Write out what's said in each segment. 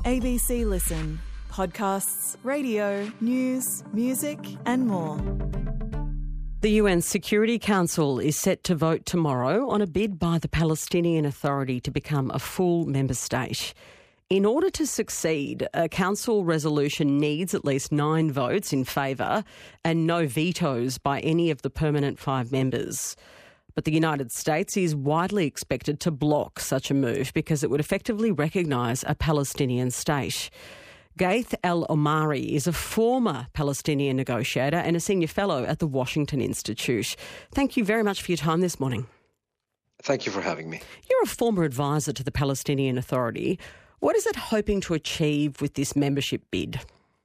ABC Listen. Podcasts, radio, news, music and more. The UN Security Council is set to vote tomorrow on a bid by the Palestinian Authority to become a full member state. In order to succeed, a council resolution needs at least 9 votes in favour and no vetoes by any of the permanent 5 members. But the United States is widely expected to block such a move because it would effectively recognise a Palestinian state. Gaith El-Omari is a former Palestinian negotiator and a senior fellow at the Washington Institute. Thank you very much for your time this morning. Thank you for having me. You're a former advisor to the Palestinian Authority. What is it hoping to achieve with this membership bid?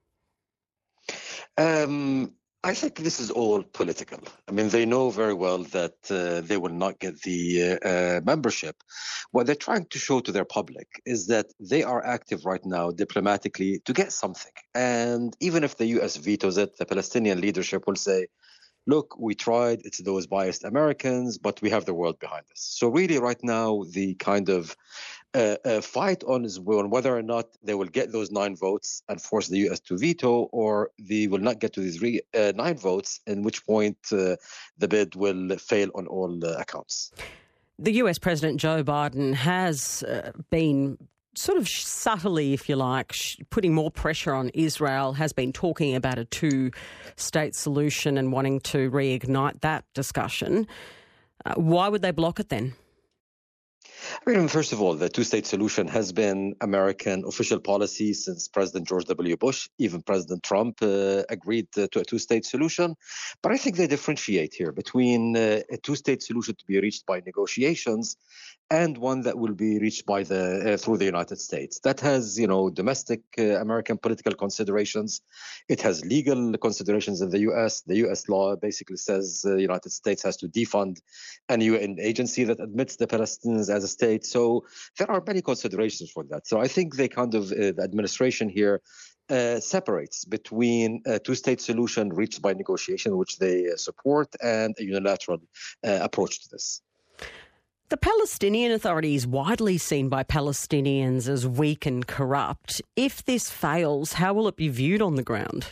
I think this is all political. I mean, they know very well that they will not get the membership. What they're trying to show to their public is that they are active right now diplomatically to get something. And even if the U.S. vetoes it, the Palestinian leadership will say, look, we tried, it's those biased Americans, but we have the world behind us. So really right now, the kind of fight is on whether or not they will get those 9 votes and force the U.S. to veto, or they will not get to these 9 votes, in which point the bid will fail on all accounts. The US President Joe Biden has been sort of subtly, if you like, putting more pressure on Israel, has been talking about a 2-state solution and wanting to reignite that discussion. Why would they block it then? I mean, first of all, the 2-state solution has been American official policy since President George W. Bush. Even President Trump agreed to a 2-state solution. But I think they differentiate here between a 2-state solution to be reached by negotiations and one that will be reached by through the United States. That has, domestic American political considerations. It has legal considerations in the U.S. The U.S. law basically says the United States has to defund any UN agency that admits the Palestinians as a state. So there are many considerations for that. So I think they the administration here separates between a 2-state solution reached by negotiation, which they support, and a unilateral approach to this. The Palestinian Authority is widely seen by Palestinians as weak and corrupt. If this fails, how will it be viewed on the ground?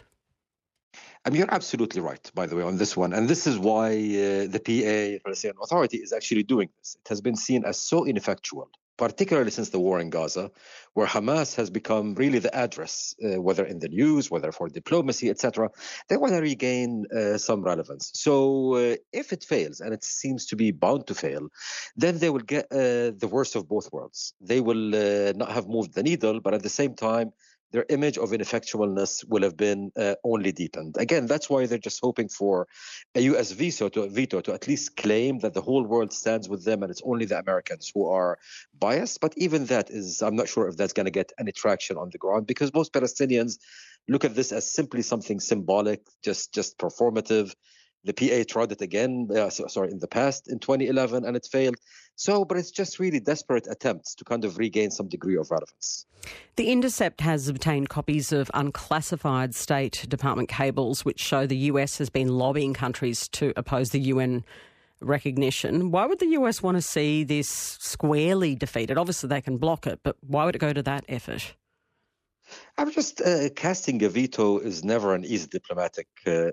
I mean, you're absolutely right, by the way, on this one. And this is why the PA, Palestinian Authority, is actually doing this. It has been seen as so ineffectual, particularly since the war in Gaza, where Hamas has become really the address, whether in the news, whether for diplomacy, etc. They want to regain some relevance. So if it fails, and it seems to be bound to fail, then they will get the worst of both worlds. They will not have moved the needle, but at the same time, their image of ineffectualness will have been only deepened. Again, that's why they're just hoping for a U.S. veto to at least claim that the whole world stands with them and it's only the Americans who are biased. But even that I'm not sure if that's going to get any traction on the ground, because most Palestinians look at this as simply something symbolic, just performative. The PA tried it again, in the past, in 2011, and it failed. But it's just really desperate attempts to kind of regain some degree of relevance. The Intercept has obtained copies of unclassified State Department cables which show the US has been lobbying countries to oppose the UN recognition. Why would the US want to see this squarely defeated? Obviously they can block it, but why would it go to that effort? I'm just casting a veto is never an easy diplomatic thing.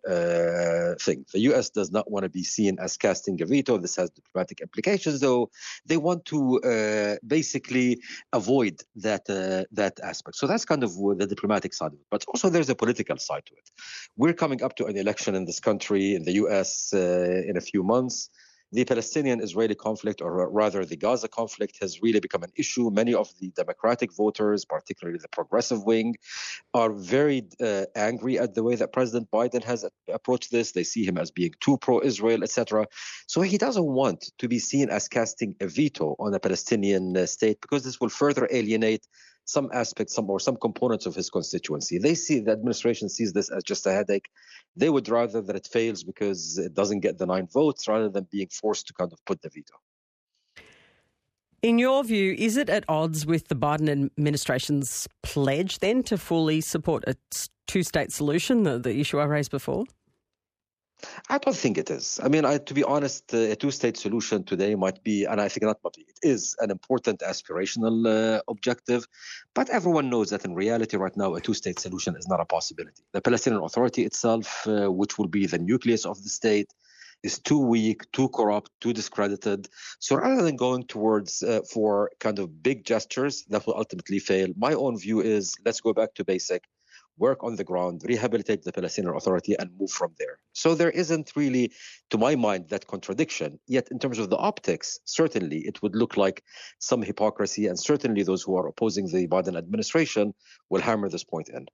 The U.S. does not want to be seen as casting a veto. This has diplomatic implications, though. They want to basically avoid that aspect. So that's kind of the diplomatic side of it. But also there's a political side to it. We're coming up to an election in this country, in the U.S., in a few months. The Palestinian-Israeli conflict, or rather the Gaza conflict, has really become an issue. Many of the Democratic voters, particularly the progressive wing, are very angry at the way that President Biden has approached this. They see him as being too pro-Israel, etc. So he doesn't want to be seen as casting a veto on a Palestinian state, because this will further alienate some aspects, some components of his constituency. The administration sees this as just a headache. They would rather that it fails because it doesn't get the 9 votes, rather than being forced to kind of put the veto. In your view, is it at odds with the Biden administration's pledge then to fully support a 2-state solution, the issue I raised before? I don't think it is. I mean, to be honest, a two-state solution today might be, and I think not might be, it is an important aspirational objective. But everyone knows that in reality right now, a two-state solution is not a possibility. The Palestinian Authority itself, which will be the nucleus of the state, is too weak, too corrupt, too discredited. So rather than going towards for kind of big gestures that will ultimately fail, my own view is let's go back to basic, work on the ground, rehabilitate the Palestinian Authority, and move from there. So there isn't really, to my mind, that contradiction. Yet in terms of the optics, certainly it would look like some hypocrisy, and certainly those who are opposing the Biden administration will hammer this point in.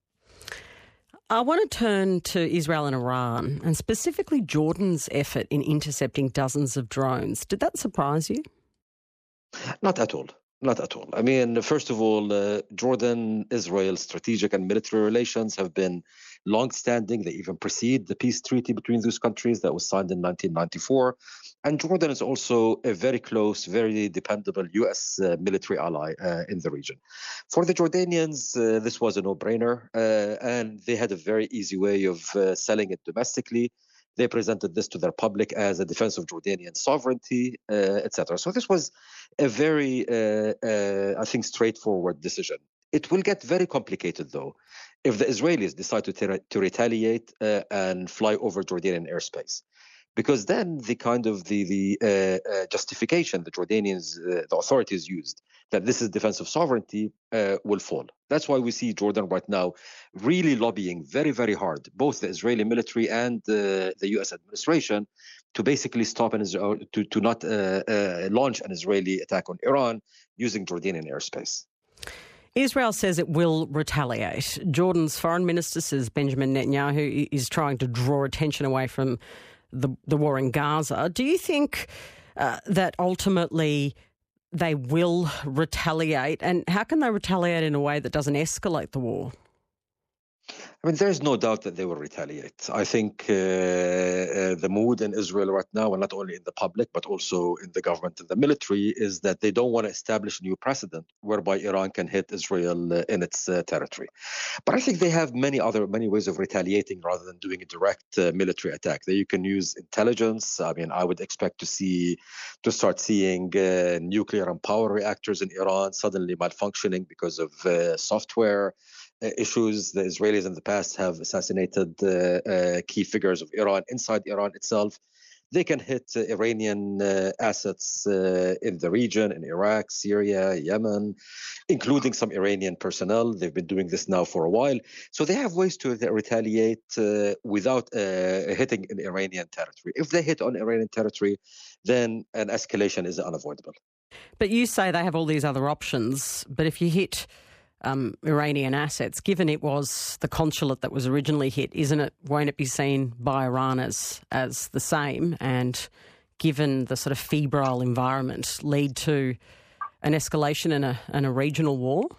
I want to turn to Israel and Iran, and specifically Jordan's effort in intercepting dozens of drones. Did that surprise you? Not at all. Not at all. I mean, first of all, Jordan-Israel strategic and military relations have been long-standing. They even precede the peace treaty between those countries that was signed in 1994. And Jordan is also a very close, very dependable U.S. Military ally in the region. For the Jordanians, this was a no-brainer, and they had a very easy way of selling it domestically. They presented this to their public as a defense of Jordanian sovereignty, etc. So this was a very, I think, straightforward decision. It will get very complicated, though, if the Israelis decide to retaliate and fly over Jordanian airspace. Because then the kind of the justification the Jordanians, the authorities used, that this is defense of sovereignty, will fall. That's why we see Jordan right now really lobbying very, very hard, both the Israeli military and the U.S. administration, to basically stop to not launch an Israeli attack on Iran using Jordanian airspace. Israel says it will retaliate. Jordan's foreign minister says Benjamin Netanyahu is trying to draw attention away from the war in Gaza. Do you think that ultimately they will retaliate? And how can they retaliate in a way that doesn't escalate the war? I mean, there's no doubt that they will retaliate. I think the mood in Israel right now, and not only in the public, but also in the government and the military, is that they don't want to establish a new precedent whereby Iran can hit Israel in its territory. But I think they have many ways of retaliating rather than doing a direct military attack. That you can use intelligence. I mean, I would expect to start seeing nuclear and power reactors in Iran suddenly malfunctioning because of software issues. The Israelis in the past have assassinated key figures of Iran inside Iran itself. They can hit Iranian assets in the region, in Iraq, Syria, Yemen, including some Iranian personnel. They've been doing this now for a while. So they have ways to retaliate without hitting an Iranian territory. If they hit on Iranian territory, then an escalation is unavoidable. But you say they have all these other options, but if you hit Iranian assets, given it was the consulate that was originally hit, won't it be seen by Iran as the same, and given the sort of febrile environment lead to an escalation in a regional war?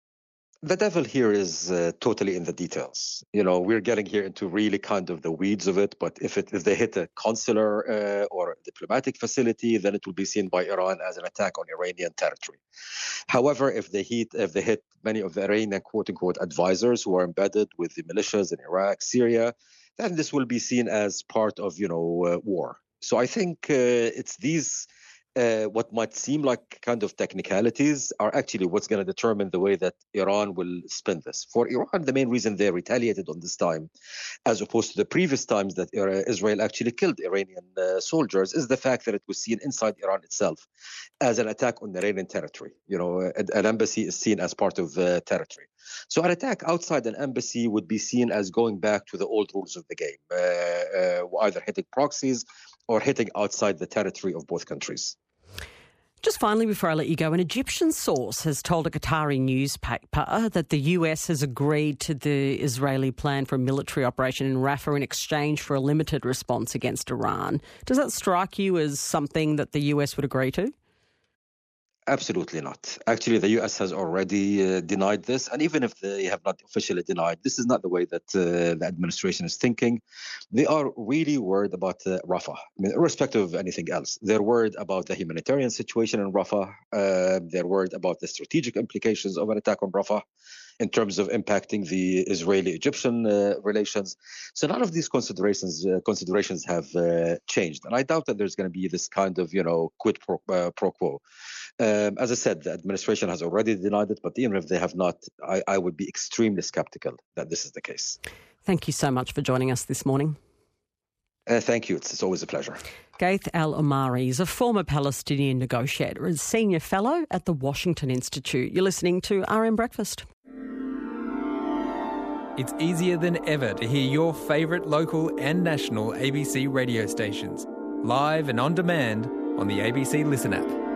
The devil here is totally in the details. You know, we're getting here into really kind of the weeds of it. But if they hit a consular or a diplomatic facility, then it will be seen by Iran as an attack on Iranian territory. However, if they hit many of the Iranian quote-unquote advisors who are embedded with the militias in Iraq, Syria, then this will be seen as part of war. So I think it's these. What might seem like kind of technicalities are actually what's going to determine the way that Iran will spin this. For Iran, the main reason they retaliated on this time, as opposed to the previous times that Israel actually killed Iranian soldiers, is the fact that it was seen inside Iran itself as an attack on Iranian territory. You know, an embassy is seen as part of territory. So an attack outside an embassy would be seen as going back to the old rules of the game, either hitting proxies or hitting outside the territory of both countries. Just finally, before I let you go, an Egyptian source has told a Qatari newspaper that the US has agreed to the Israeli plan for a military operation in Rafah in exchange for a limited response against Iran. Does that strike you as something that the US would agree to? Absolutely not. Actually, the U.S. has already denied this. And even if they have not officially denied, this is not the way that the administration is thinking. They are really worried about Rafah. I mean, irrespective of anything else. They're worried about the humanitarian situation in Rafah. They're worried about the strategic implications of an attack on Rafah. in terms of impacting the Israeli-Egyptian relations. So none of these considerations have changed. And I doubt that there's going to be this kind of, quid pro quo. As I said, the administration has already denied it, but even if they have not, I would be extremely skeptical that this is the case. Thank you so much for joining us this morning. Thank you. It's always a pleasure. Gaith Al-Omari is a former Palestinian negotiator and senior fellow at the Washington Institute. You're listening to RM Breakfast. It's easier than ever to hear your favourite local and national ABC radio stations, live and on demand on the ABC Listen app.